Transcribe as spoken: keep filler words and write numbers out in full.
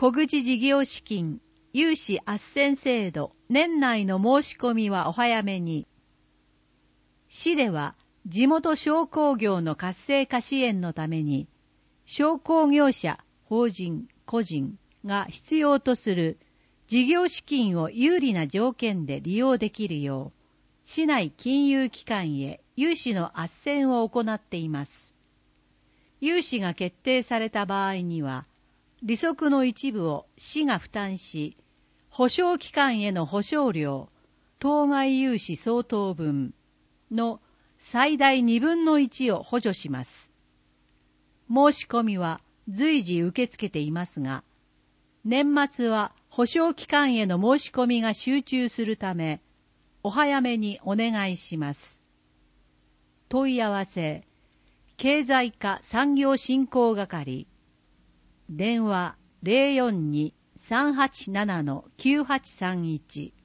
小口事業資金、融資斡旋制度、年内の申し込みはお早めに。市では、地元商工業の活性化支援のために、商工業者、法人、個人が必要とする事業資金を有利な条件で利用できるよう、市内金融機関へ融資の斡旋を行っています。融資が決定された場合には、利息の一部を市が負担し、保証機関への保証料、当該融資相当分の最大二分の一を補助します。申し込みは随時受け付けていますが、年末は保証機関への申し込みが集中するため、お早めにお願いします。問い合わせ、経済課産業振興係、電話 ゼロよんに さんはちなな きゅうはちさんいち